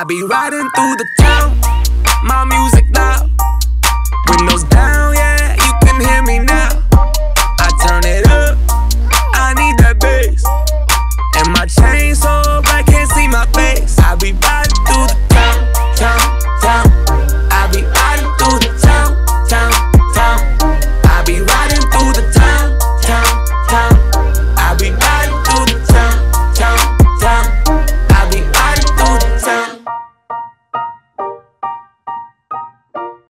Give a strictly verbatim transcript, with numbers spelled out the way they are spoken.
I be riding through the town, my music loud.